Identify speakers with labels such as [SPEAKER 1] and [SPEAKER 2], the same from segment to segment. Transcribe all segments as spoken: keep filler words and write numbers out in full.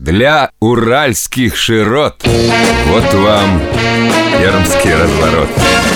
[SPEAKER 1] для уральских широт. Вот вам пермский разворот.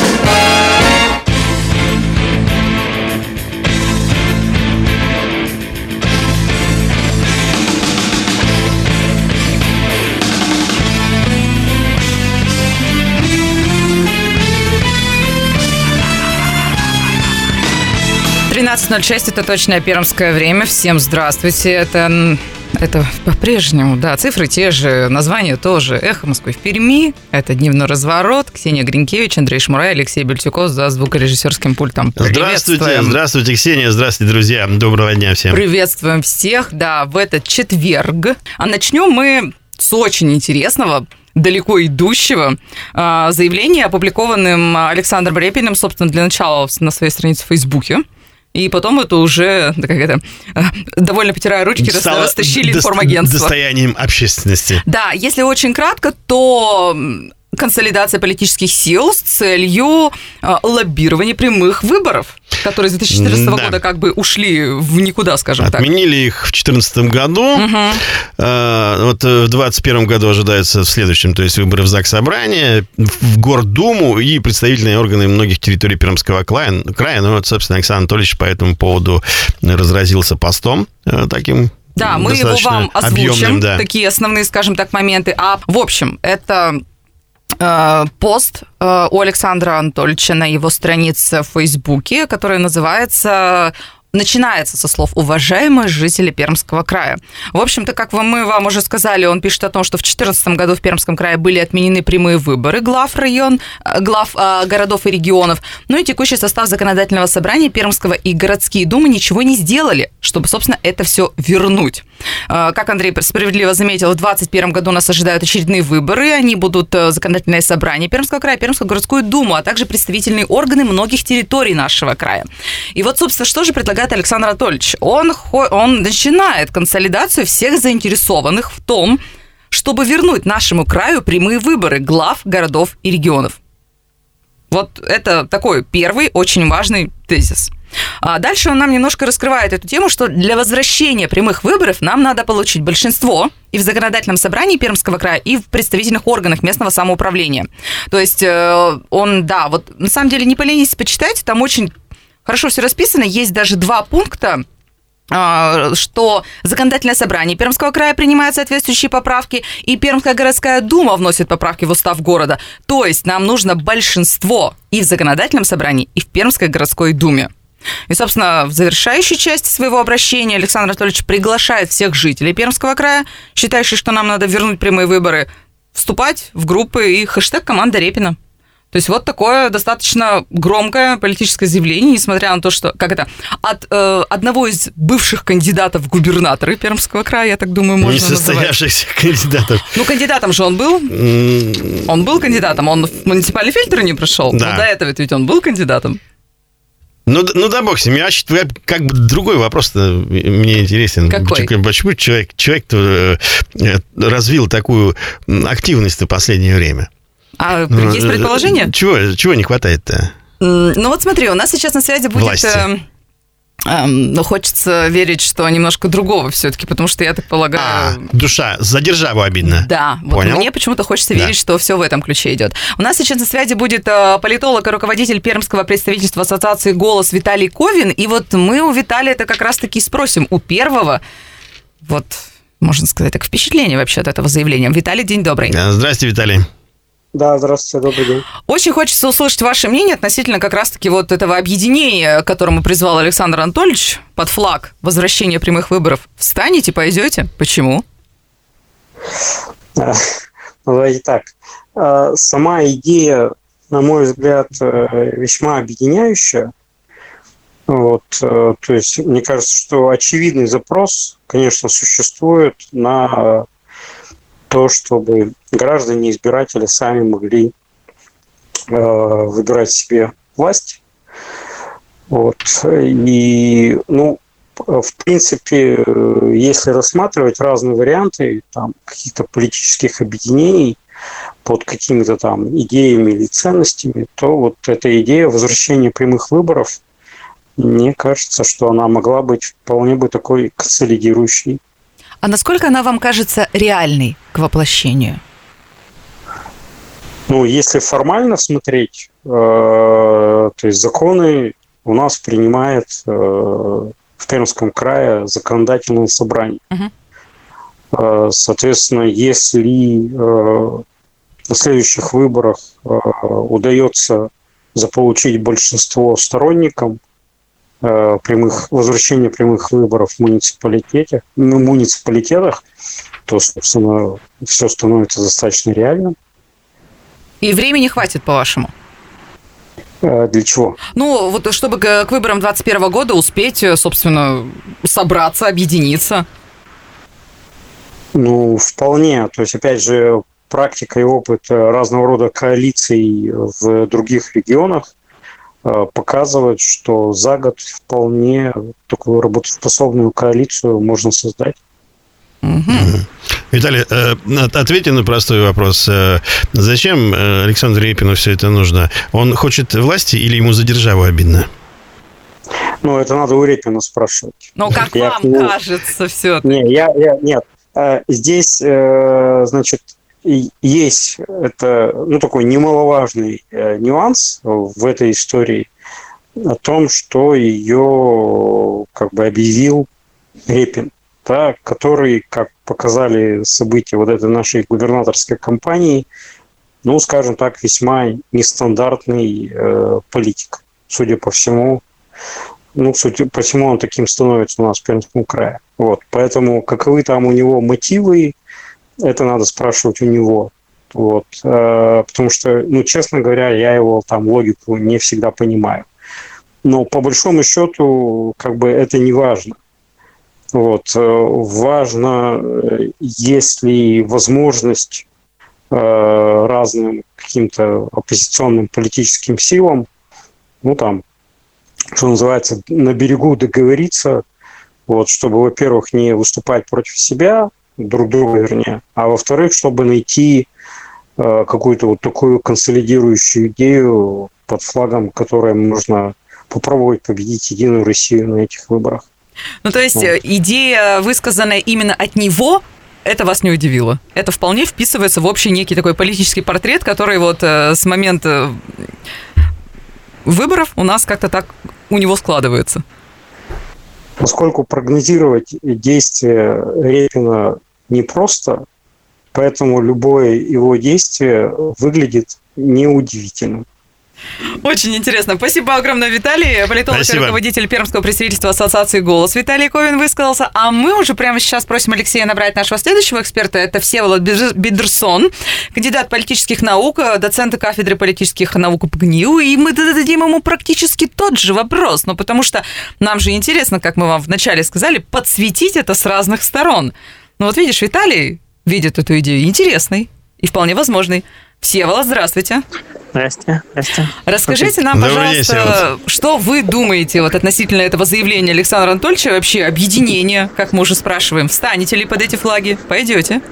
[SPEAKER 2] тринадцать ноль шесть – это точное пермское время. Всем здравствуйте. Это, это по-прежнему, да, цифры те же, название тоже. «Эхо Москвы» в Перми. Это «Дневной разворот». Ксения Гринкевич, Андрей Шмурай, Алексей Бельтюков за звукорежиссерским пультом.
[SPEAKER 3] Здравствуйте, здравствуйте, Ксения, здравствуйте, друзья. Доброго дня всем.
[SPEAKER 2] Приветствуем всех, да, в этот четверг. А начнем мы с очень интересного, далеко идущего заявления, опубликованным Александром Репиным, собственно, для начала на своей странице в Фейсбуке. И потом это уже, да, как это, довольно потирая ручки, Стало растащили информагентство.
[SPEAKER 3] Достоянием общественности.
[SPEAKER 2] Да, если очень кратко, то консолидация политических сил с целью лоббирования прямых выборов, которые с две тысячи четырнадцатого да. года как бы ушли в никуда, скажем
[SPEAKER 3] Отменили
[SPEAKER 2] так.
[SPEAKER 3] Отменили их в две тысячи четырнадцатом году.
[SPEAKER 2] Угу.
[SPEAKER 3] А, вот в две тысячи двадцать первом году ожидаются в следующем, то есть выборы в Заксобрание, в Гордуму и представительные органы многих территорий Пермского края. края. Ну вот, собственно, Александр Анатольевич по этому поводу разразился постом таким.
[SPEAKER 2] Да, мы его вам озвучим,
[SPEAKER 3] объемным, да.
[SPEAKER 2] такие основные, скажем так, моменты. А в общем, это пост у Александра Анатольевича на его странице в Фейсбуке, которая называется... Начинается со слов «Уважаемые жители Пермского края». В общем-то, как мы вам уже сказали, он пишет о том, что в две тысячи четырнадцатом году в Пермском крае были отменены прямые выборы глав район, глав э, городов и регионов. Ну и текущий состав законодательного собрания Пермского и городские думы ничего не сделали, чтобы, собственно, это все вернуть. Э, как Андрей справедливо заметил, в двадцать первом году нас ожидают очередные выборы. Они будут э, законодательное собрание Пермского края, Пермскую городскую думу, а также представительные органы многих территорий нашего края. И вот, собственно, что же предлагает Александр Анатольевич? Он, он начинает консолидацию всех заинтересованных в том, чтобы вернуть нашему краю прямые выборы глав городов и регионов. Вот это такой первый очень важный тезис. А дальше он нам немножко раскрывает эту тему, что для возвращения прямых выборов нам надо получить большинство и в законодательном собрании Пермского края, и в представительных органах местного самоуправления. То есть он, да, вот на самом деле не поленитесь, почитайте, там очень хорошо все расписано. Есть даже два пункта, что законодательное собрание Пермского края принимает соответствующие поправки, и Пермская городская дума вносит поправки в устав города. То есть нам нужно большинство и в законодательном собрании, и в Пермской городской думе. И, собственно, в завершающей части своего обращения Александр Анатольевич приглашает всех жителей Пермского края, считающих, что нам надо вернуть прямые выборы, вступать в группы и хэштег «Команда Репина». То есть вот такое достаточно громкое политическое заявление, несмотря на то, что, как это, от э, одного из бывших кандидатов в губернаторы Пермского края, я так думаю, можно назвать.
[SPEAKER 3] Несостоявшихся кандидатов.
[SPEAKER 2] Ну, кандидатом же он был. Mm. Он был кандидатом, он в муниципальный фильтр не прошел. Да. Но до этого ведь он был кандидатом.
[SPEAKER 3] Ну, ну да бог с ним. Я, как бы другой вопрос мне интересен.
[SPEAKER 2] Какой?
[SPEAKER 3] Почему человек, человек развил такую активность в последнее время?
[SPEAKER 2] А ну, есть предположение?
[SPEAKER 3] Чего, чего не хватает-то?
[SPEAKER 2] Ну вот смотри, у нас сейчас на связи будет... Э, э, но хочется верить, что немножко другого все-таки, потому что я так полагаю...
[SPEAKER 3] А, душа, за державу обидно.
[SPEAKER 2] Да, вот Понял? Мне почему-то хочется верить, да. что все в этом ключе идет. У нас сейчас на связи будет политолог и руководитель Пермского представительства ассоциации «Голос» Виталий Ковин, и вот мы у Виталия это как раз-таки спросим. У первого, вот, можно сказать, так впечатление вообще от этого заявления. Виталий, день добрый.
[SPEAKER 3] Здрасте, Виталий.
[SPEAKER 4] Да, здравствуйте, добрый день.
[SPEAKER 2] Очень хочется услышать ваше мнение относительно как раз-таки вот этого объединения, к которому призвал Александр Анатольевич под флаг возвращения прямых выборов. Встанете, пойдете? Почему?
[SPEAKER 4] Давайте так. Сама идея, на мой взгляд, весьма объединяющая. Вот, то есть, мне кажется, что очевидный запрос, конечно, существует на то, чтобы граждане, избиратели сами могли э, выбирать себе власть. Вот. И, ну, в принципе, если рассматривать разные варианты там, каких-то политических объединений под какими-то там идеями или ценностями, то вот эта идея возвращения прямых выборов, мне кажется, что она могла быть вполне бы такой консолидирующей.
[SPEAKER 2] А насколько она вам кажется реальной к воплощению?
[SPEAKER 4] Ну, если формально смотреть, э, то есть законы у нас принимает э, в Пермском крае законодательное собрание. Uh-huh. Э, соответственно, если э, на следующих выборах э, удается заполучить большинство сторонникам э, прямых, возвращения прямых выборов в муниципалитете, в муниципалитетах, то, собственно, все становится достаточно реальным.
[SPEAKER 2] И времени хватит, по-вашему?
[SPEAKER 4] Для чего?
[SPEAKER 2] Ну, вот чтобы к выборам двадцать первого года успеть, собственно, собраться, объединиться.
[SPEAKER 4] Ну, вполне. То есть, опять же, практика и опыт разного рода коалиций в других регионах показывает, что за год вполне такую работоспособную коалицию можно создать.
[SPEAKER 2] Угу.
[SPEAKER 3] Виталий, ответьте на простой вопрос. Зачем Александру Репину все это нужно? Он хочет власти или ему за державу обидно?
[SPEAKER 4] Ну, это надо у Репина спрашивать.
[SPEAKER 2] Ну, как я, вам ну, кажется, все.
[SPEAKER 4] Не, я, я, нет. Здесь, значит, есть это, ну, такой немаловажный нюанс в этой истории о том, что ее как бы объявил Репин. Да, который, как показали события вот этой нашей губернаторской кампании, ну, скажем так, весьма нестандартный э, политик. Судя по всему, ну, судя по всему, он таким становится у нас в Пермском крае. Вот, поэтому каковы там у него мотивы, это надо спрашивать у него. Вот, э, потому что, ну, честно говоря, я его там логику не всегда понимаю. Но по большому счету, как бы это не важно. Вот. Важно, есть ли возможность э, разным каким-то оппозиционным политическим силам, ну там, что называется, на берегу договориться, вот, чтобы, во-первых, не выступать против себя, друг друга, вернее, а во-вторых, чтобы найти э, какую-то вот такую консолидирующую идею под флагом, которой можно попробовать победить Единую Россию на этих выборах.
[SPEAKER 2] Ну, то есть вот. Идея, высказанная именно от него, это вас не удивило? Это вполне вписывается в общий некий такой политический портрет, который вот э, с момента выборов у нас как-то так у него складывается.
[SPEAKER 4] Поскольку прогнозировать действия Репина непросто, поэтому любое его действие выглядит неудивительным.
[SPEAKER 2] Очень интересно. Спасибо огромное, Виталий. Политолог и руководитель Пермского представительства Ассоциации «Голос» Виталий Ковин высказался. А мы уже прямо сейчас просим Алексея набрать нашего следующего эксперта. Это Всеволод Бедерсон, кандидат политических наук, доцент кафедры политических наук ПГНИУ. И мы дадим ему практически тот же вопрос. Но потому что нам же интересно, как мы вам вначале сказали, подсветить это с разных сторон. Ну вот видишь, Виталий видит эту идею интересной и вполне возможной. Всеволод, здравствуйте.
[SPEAKER 5] Здрасте, здрасте.
[SPEAKER 2] Расскажите нам, пожалуйста, что вы думаете вот относительно этого заявления Александра Анатольевича, вообще объединения, как мы уже спрашиваем, встанете ли под эти флаги, пойдете?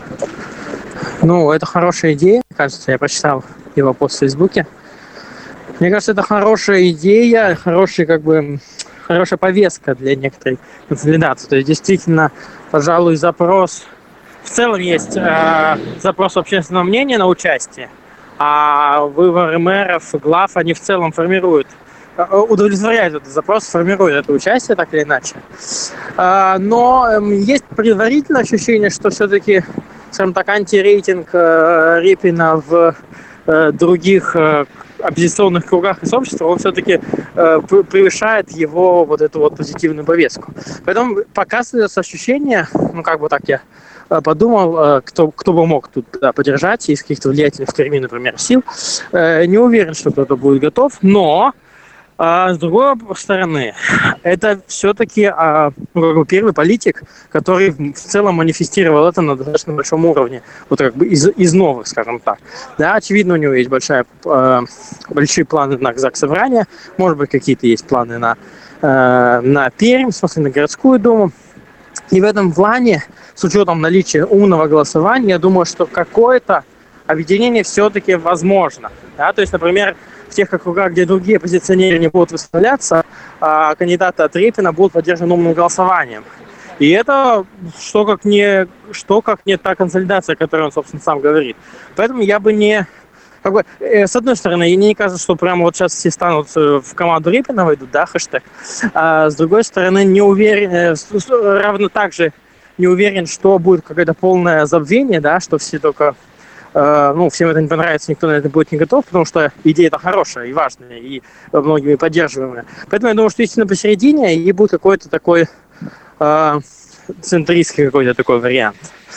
[SPEAKER 5] Ну, это хорошая идея, кажется, я прочитал его пост в Фейсбуке. Мне кажется, это хорошая идея, хорошая, как бы, хорошая повестка для некоторой консолидации. То есть, действительно, пожалуй, запрос... В целом есть э, запрос общественного мнения на участие, а выборы мэров, глав, они в целом формируют, э, удовлетворяют этот запрос, формируют это участие так или иначе. Э, но э, есть предварительное ощущение, что все-таки, скажем так, антирейтинг э, Репина в э, других э, оппозиционных кругах и сообществах, он все-таки э, превышает его вот эту вот позитивную повестку. Поэтому пока остается ощущение, ну как бы так я подумал, кто, кто бы мог тут да, поддержать из каких-то влиятельных в Перми, например, сил. Не уверен, что кто-то будет готов, но а, с другой стороны, это все-таки а, ну, как бы первый политик, который в целом манифестировал это на достаточно большом уровне, вот как бы из, из новых, скажем так. Да, очевидно, у него есть большая, а, большие планы на Заксобрание, может быть, какие-то есть планы на, а, на Пермь, в смысле, на городскую думу. И в этом плане, с учетом наличия умного голосования, я думаю, что какое-то объединение все-таки возможно. Да? То есть, например, в тех округах, где другие оппозиционеры не будут выставляться, кандидаты от Репина будут поддержаны умным голосованием. И это что как не, что как не та консолидация, о которой он, собственно, сам говорит. Поэтому я бы не... Как бы, э, с одной стороны, мне не кажется, что прямо вот сейчас все станут в команду Репина войдут, да, хэштег. А с другой стороны, не уверен, э, равно так же не уверен, что будет какое-то полное забвение, да, что все только... Ну, всем это не понравится, никто на это будет не готов, потому что идея-то хорошая и важная, и многими поддерживаемая. Поэтому я думаю, что истинно посередине, и будет какой-то такой э, центристский какой-то такой вариант.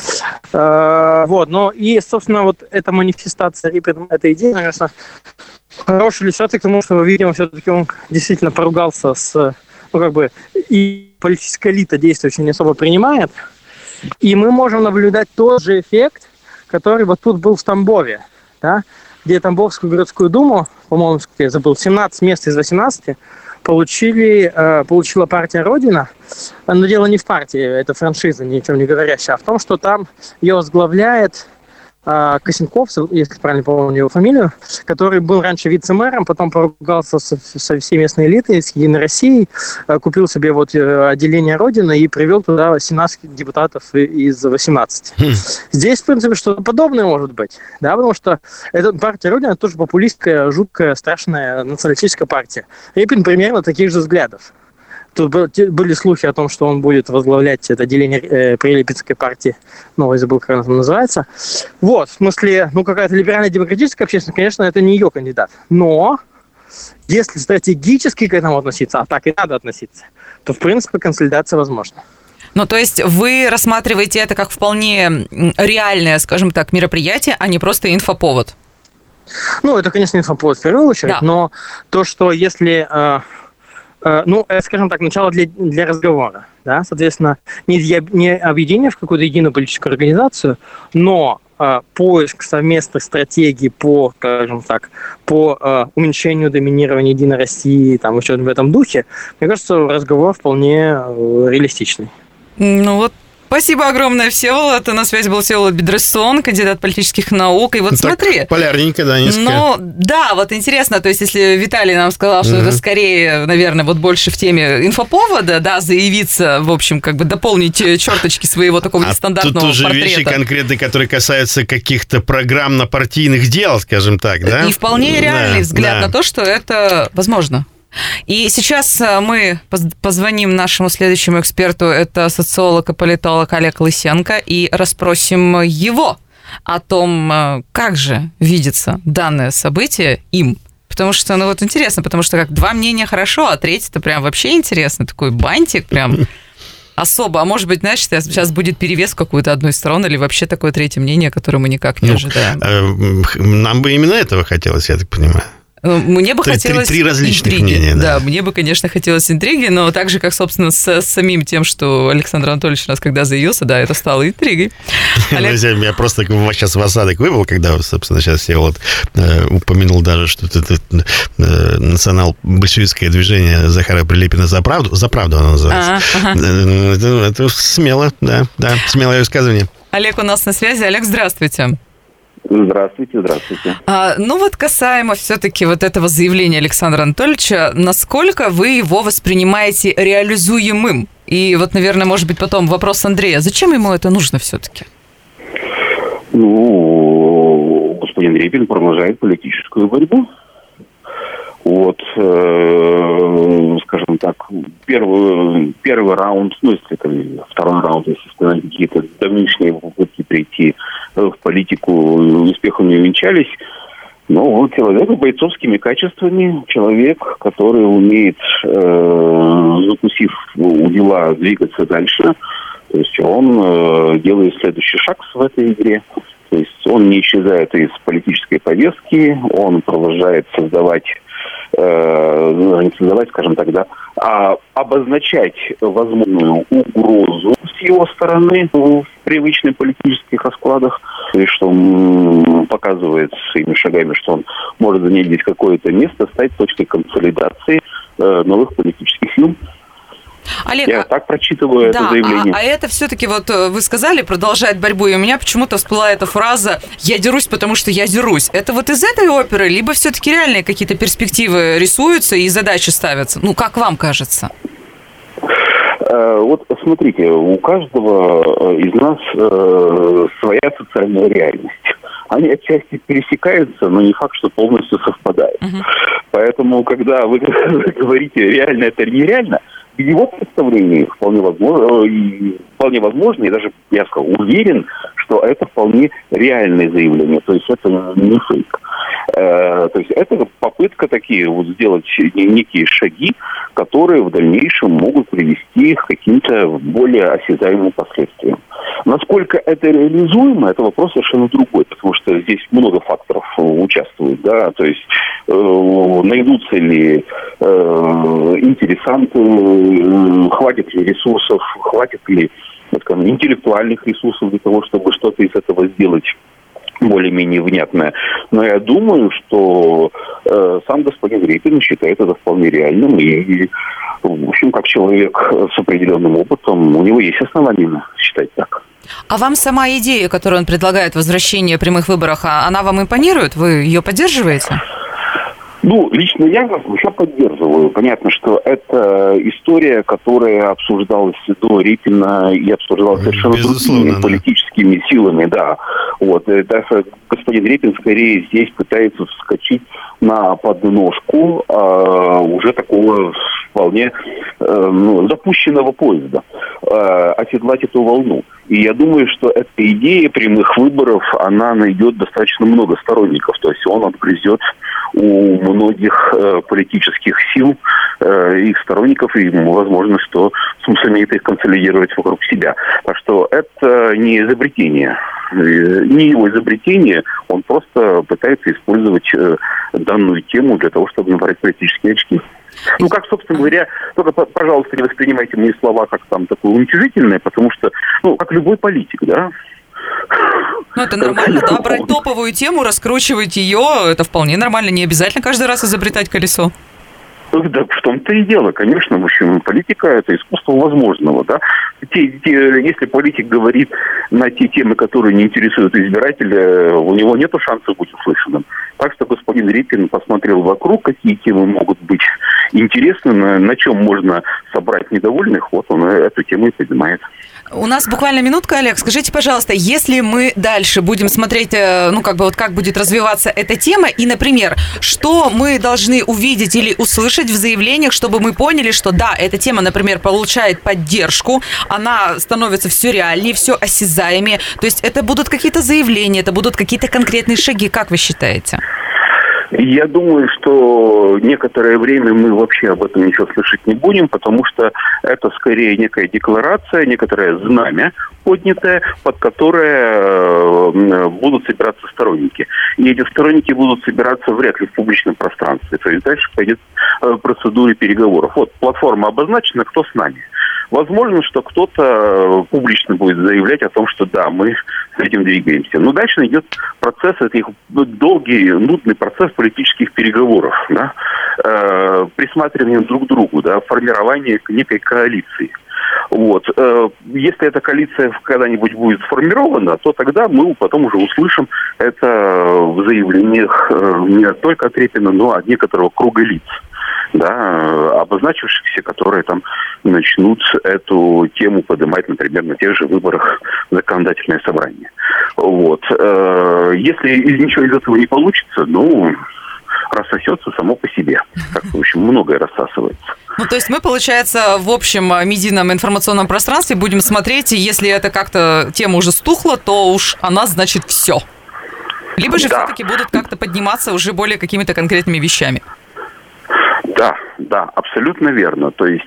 [SPEAKER 5] Э, вот, но и, собственно, вот эта манифестация Репина, эта идея, конечно, хороший иллюстрация к тому, что, видимо, все-таки он действительно поругался с, ну, как бы, и политическая элита действия очень не особо принимает, и мы можем наблюдать тот же эффект, который вот тут был в Тамбове, да, где Тамбовскую городскую думу, по-моему, я забыл, семнадцать мест из восемнадцати получили, э, получила партия «Родина». Но дело не в партии, это франшиза, ни о чем не говорящая, а в том, что там ее возглавляет э, Косенков, если правильно помню его фамилию, который был раньше вице-мэром, потом поругался со, со всей местной элитой, с Единой Россией, э, купил себе вот э, отделение «Родина» и привел туда семнадцать депутатов из восемнадцати. Хм. Здесь, в принципе, что-то подобное может быть, да, потому что эта партия «Родина» тоже популистская, жуткая, страшная националистическая партия. Репин примерно таких же взглядов. Тут были слухи о том, что он будет возглавлять это отделение э, прилепинской партии. Ну, я забыл, как она там называется. Вот, в смысле, ну, какая-то либеральная демократическая общественность, конечно, это не ее кандидат. Но если стратегически к этому относиться, а так и надо относиться, то, в принципе, консолидация возможна.
[SPEAKER 2] Ну, то есть вы рассматриваете это как вполне реальное, скажем так, мероприятие, а не просто инфоповод?
[SPEAKER 5] Ну, это, конечно, инфоповод в первую очередь, да. Но то, что если... Э, Ну, скажем так, начало для, для разговора, да, соответственно, не, не объединение в какую-то единую политическую организацию, но э, поиск совместных стратегий по, скажем так, по э, уменьшению доминирования Единой России, там, еще в этом духе, мне кажется, разговор вполне э, реалистичный.
[SPEAKER 2] Ну вот, спасибо огромное, Всеволод. На связи был Всеволод Бедрессон, кандидат политических наук. И вот так смотри.
[SPEAKER 3] Полярненько, да, несколько.
[SPEAKER 2] Ну, да, вот интересно, то есть если Виталий нам сказал, что mm-hmm. это скорее, наверное, вот больше в теме инфоповода, да, заявиться, в общем, как бы дополнить черточки своего такого нестандартного портрета.
[SPEAKER 3] А тут уже вещи конкретные, которые касаются каких-то программно-партийных дел, скажем так, да?
[SPEAKER 2] И вполне реальный
[SPEAKER 3] да,
[SPEAKER 2] взгляд
[SPEAKER 3] да.
[SPEAKER 2] на то, что это возможно. И сейчас мы позвоним нашему следующему эксперту, это социолог и политолог Олег Лысенко, и расспросим его о том, как же видится данное событие им. Потому что, ну вот интересно, потому что как два мнения хорошо, а третье-то прям вообще интересно, такой бантик прям особо. А может быть, знаешь, сейчас будет перевес в какую-то одну из сторон или вообще такое третье мнение, которое мы никак не ну, ожидаем.
[SPEAKER 3] Нам бы именно этого хотелось, я так понимаю.
[SPEAKER 2] Мне бы
[SPEAKER 3] три,
[SPEAKER 2] хотелось
[SPEAKER 3] три, три различных
[SPEAKER 2] интриги.
[SPEAKER 3] мнения, да.
[SPEAKER 2] Да, мне бы, конечно, хотелось интриги, но так же, как, собственно, с, с самим тем, что Александр Анатольевич у нас когда заявился, да, это стало интригой. Олег...
[SPEAKER 3] Я просто сейчас в осадок выбыл, когда, собственно, сейчас я вот э, упомянул даже, что это э, национал-большевистское движение Захара Прилепина «За правду», «За правду» оно называется. А, ага. это, это смело, да, да, смелое высказывание.
[SPEAKER 2] Олег у нас на связи. Олег, здравствуйте.
[SPEAKER 6] Здравствуйте, здравствуйте.
[SPEAKER 2] А, ну вот касаемо все-таки вот этого заявления Александра Анатольевича, насколько вы его воспринимаете реализуемым? И вот, наверное, может быть, потом вопрос Андрея. Зачем ему это нужно все-таки?
[SPEAKER 6] Ну, господин Репин продолжает политическую борьбу. Вот, э, скажем так, первый, первый раунд, ну, если это второй раунд, если сказать, какие-то давнишние попытки прийти в политику успехом не увенчались. Но вот человек с бойцовскими качествами, человек, который умеет, э, закусив у дела, двигаться дальше. То есть он э, делает следующий шаг в этой игре. То есть он не исчезает из политической повестки, он продолжает создавать э, не создавать, скажем так, да, а обозначать возможную угрозу с его стороны в привычных политических раскладах, и что он показывает своими шагами, что он может занять здесь какое-то место, стать точкой консолидации э, новых политических сил.
[SPEAKER 2] Олег,
[SPEAKER 6] я так прочитываю
[SPEAKER 2] да,
[SPEAKER 6] это заявление.
[SPEAKER 2] А, а это все-таки вот вы сказали продолжать борьбу, и у меня почему-то всплыла эта фраза «я дерусь, потому что я дерусь». Это вот из этой оперы, либо все-таки реальные какие-то перспективы рисуются и задачи ставятся? Ну, как вам кажется?
[SPEAKER 6] Вот смотрите, у каждого из нас своя социальная реальность. Они отчасти пересекаются, но не факт, что полностью совпадают. Uh-huh. Поэтому, когда вы говорите реально это или нереально, в его представлении вполне возможно, и, вполне возможно, и даже, я сказал, уверен, что это вполне реальное заявление. То есть это не фейк. Э, то есть это попытка такие вот сделать некие шаги, которые в дальнейшем могут привести к каким-то более осязаемым последствиям. Насколько это реализуемо, это вопрос совершенно другой, потому что здесь много факторов участвует, да, то есть э, найдутся ли э, интересанты, э, хватит ли ресурсов, хватит ли, так скажем, интеллектуальных ресурсов для того, чтобы что-то из этого сделать более-менее внятное. Но я думаю, что э, сам господин Репин считает это вполне реальным. И, в общем, как человек с определенным опытом, у него есть основания считать так.
[SPEAKER 2] А вам сама идея, которую он предлагает, возвращение прямых выборов, она вам импонирует? Вы ее поддерживаете?
[SPEAKER 6] Ну, лично я вас еще поддерживаю. Понятно, что это история, которая обсуждалась до Репина и обсуждалась совершенно другими да. политическими силами, да. Вот, даже господин Репин скорее здесь пытается вскочить на подножку э, уже такого вполне э, ну, запущенного поезда, э, оседлать эту волну. И я думаю, что эта идея прямых выборов, она найдет достаточно много сторонников. То есть он отгрызет у многих э, политических сил э, их сторонников, и возможно, что сумеет их консолидировать вокруг себя. Так что это не изобретение, не его изобретение, он просто пытается использовать э, данную тему для того, чтобы набрать политические очки. Ну, как, собственно говоря, только, пожалуйста, не воспринимайте мои слова как там такое уничижительное, потому что, ну, как любой политик, да.
[SPEAKER 2] Ну, это нормально, да, брать топовую тему, раскручивать ее, это вполне нормально, не обязательно каждый раз изобретать колесо.
[SPEAKER 6] Да, в том-то и дело, конечно, в общем, политика – это искусство возможного, да. Те, те, если политик говорит на те темы, которые не интересуют избирателя, у него нет шанса быть услышанным. Так что господин Репин посмотрел вокруг, какие темы могут быть интересны, на, на чем можно собрать недовольных, вот он эту тему и поднимает.
[SPEAKER 2] У нас буквально минутка, Олег. Скажите, пожалуйста, если мы дальше будем смотреть, ну, как бы вот как будет развиваться эта тема, и, например, что мы должны увидеть или услышать в заявлениях, чтобы мы поняли, что да, эта тема, например, получает поддержку, она становится все реальнее, все осязаемее. То есть это будут какие-то заявления, это будут какие-то конкретные шаги, как вы считаете?
[SPEAKER 6] Я думаю, что некоторое время мы вообще об этом ничего слышать не будем, потому что это скорее некая декларация, некоторое знамя поднятое, под которое будут собираться сторонники. И эти сторонники будут собираться вряд ли в публичном пространстве. То есть дальше пойдет процедура переговоров. Вот платформа обозначена, кто с нами. Возможно, что кто-то публично будет заявлять о том, что да, мы с этим двигаемся. Но дальше идет процесс, это их долгий, нудный процесс политических переговоров, да, э, присматривания друг к другу, да, формирование некой коалиции. Вот. Если эта коалиция когда-нибудь будет сформирована, то тогда мы потом уже услышим это в заявлениях не только от Репина, но и от некоторого круга лиц, да, обозначившихся, которые там начнут эту тему поднимать, например, на тех же выборах в законодательное собрание. Вот. Если ничего из этого не получится, ну, рассосется само по себе. Так, в общем, многое рассасывается.
[SPEAKER 2] Ну, то есть мы, получается, в общем медийном информационном пространстве будем смотреть, и если это как-то тема уже стухла, то уж она, значит, все. Либо же да. все-таки будут как-то подниматься уже более какими-то конкретными вещами.
[SPEAKER 6] Да, да, абсолютно верно. То есть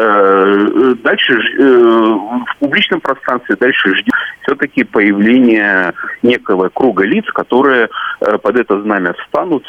[SPEAKER 6] э, дальше э, в публичном пространстве дальше ждет все-таки появление некого круга лиц, которые э, под это знамя встанут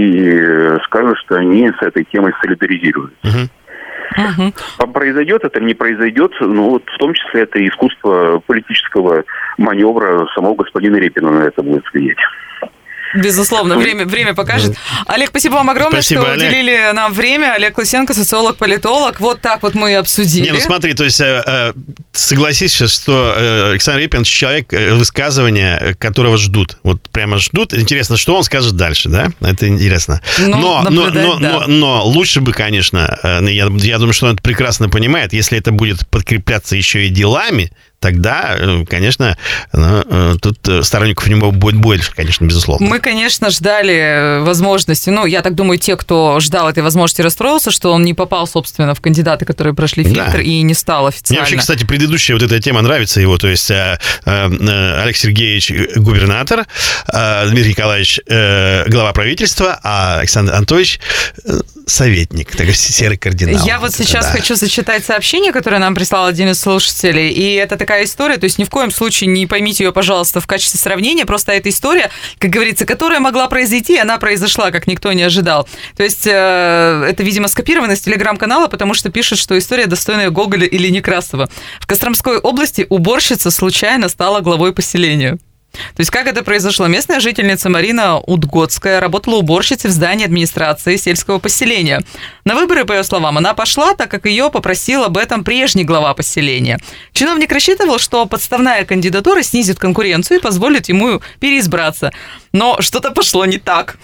[SPEAKER 6] и скажут, что они с этой темой солидаризируются. Угу. Угу. Произойдет это или не произойдет, ну вот в том числе это искусство политического маневра самого господина Репина на это будет влиять.
[SPEAKER 2] Безусловно, время, время покажет. Олег, спасибо вам огромное,
[SPEAKER 3] Спасибо,
[SPEAKER 2] что
[SPEAKER 3] Олег.
[SPEAKER 2] уделили нам время. Олег Лысенко, социолог, политолог. Вот так вот мы и обсудили.
[SPEAKER 3] Не, ну смотри, то есть э, согласись сейчас, что э, Александр Репин человек, э, высказывания которого ждут. Вот прямо ждут. Интересно, что он скажет дальше, да? Это интересно.
[SPEAKER 2] Ну,
[SPEAKER 3] но, но, но,
[SPEAKER 2] да.
[SPEAKER 3] но, но лучше бы, конечно, э, я, я думаю, что он это прекрасно понимает, если это будет подкрепляться еще и делами, тогда, конечно, тут сторонников у него будет больше, конечно, безусловно.
[SPEAKER 2] Мы, конечно, ждали возможности, ну, я так думаю, те, кто ждал этой возможности, расстроился, что он не попал, собственно, в кандидаты, которые прошли фильтр, да. и не стал официально.
[SPEAKER 3] Мне вообще, кстати, предыдущая вот эта тема нравится его, то есть Олег Сергеевич губернатор, Дмитрий Николаевич глава правительства, а Александр Анатольевич советник, такой серый кардинал.
[SPEAKER 2] Я вот сейчас да. хочу зачитать сообщение, которое нам прислал один из слушателей, и это такая история, то есть ни в коем случае не поймите ее, пожалуйста, в качестве сравнения, просто эта история, как говорится, которая могла произойти, она произошла, как никто не ожидал. То есть э, это, видимо, скопировано из телеграм-канала, потому что пишут, что история достойная Гоголя или Некрасова. В Костромской области уборщица случайно стала главой поселения. То есть как это произошло? Местная жительница Марина Удгодская работала уборщицей в здании администрации сельского поселения. На выборы, по ее словам, она пошла, так как ее попросил об этом прежний глава поселения. Чиновник рассчитывал, что подставная кандидатура снизит конкуренцию и позволит ему переизбраться. Но что-то пошло не так.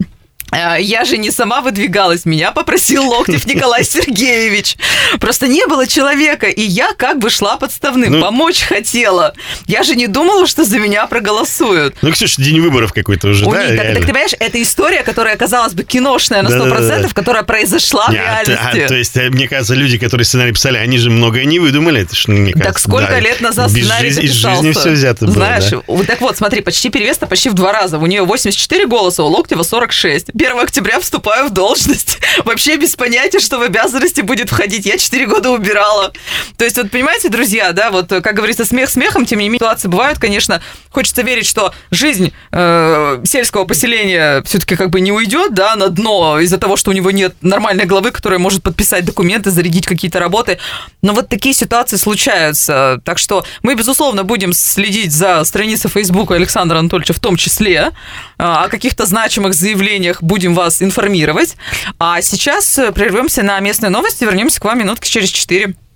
[SPEAKER 2] Я же не сама выдвигалась, меня попросил Локтев Николай Сергеевич. Просто не было человека, и я как бы шла подставным, ну, помочь хотела. Я же не думала, что за меня проголосуют.
[SPEAKER 3] Ну, Ксюша, день выборов какой-то уже,
[SPEAKER 2] У
[SPEAKER 3] да?
[SPEAKER 2] них, так, так ты понимаешь, это история, которая, казалось бы, киношная на сто процентов, да-да-да. которая произошла не, в реальности.
[SPEAKER 3] А, то есть, мне кажется, люди, которые сценарий писали, они же многое не выдумали. Это ж, мне кажется,
[SPEAKER 2] так сколько
[SPEAKER 3] да,
[SPEAKER 2] лет назад сценарий
[SPEAKER 3] жизни,
[SPEAKER 2] записался?
[SPEAKER 3] Из жизни все взято было,
[SPEAKER 2] Знаешь,
[SPEAKER 3] да?
[SPEAKER 2] Так вот, смотри, почти перевес-то почти в два раза. У нее восемьдесят четыре голоса, у Локтева сорок шесть. первого октября вступаю в должность. Вообще без понятия, что в обязанности будет входить. Я четыре года убирала. То есть, вот понимаете, друзья, да, вот, как говорится, смех смехом, тем не менее, ситуации бывают, конечно. Хочется верить, что жизнь э, сельского поселения все-таки как бы не уйдет, да, на дно из-за того, что у него нет нормальной главы, которая может подписать документы, зарядить какие-то работы. Но вот такие ситуации случаются. Так что мы, безусловно, будем следить за страницей Фейсбука Александра Анатольевича в том числе. О каких-то значимых заявлениях будем вас информировать. А сейчас прервемся на местные новости, вернемся к вам минутки через четыре.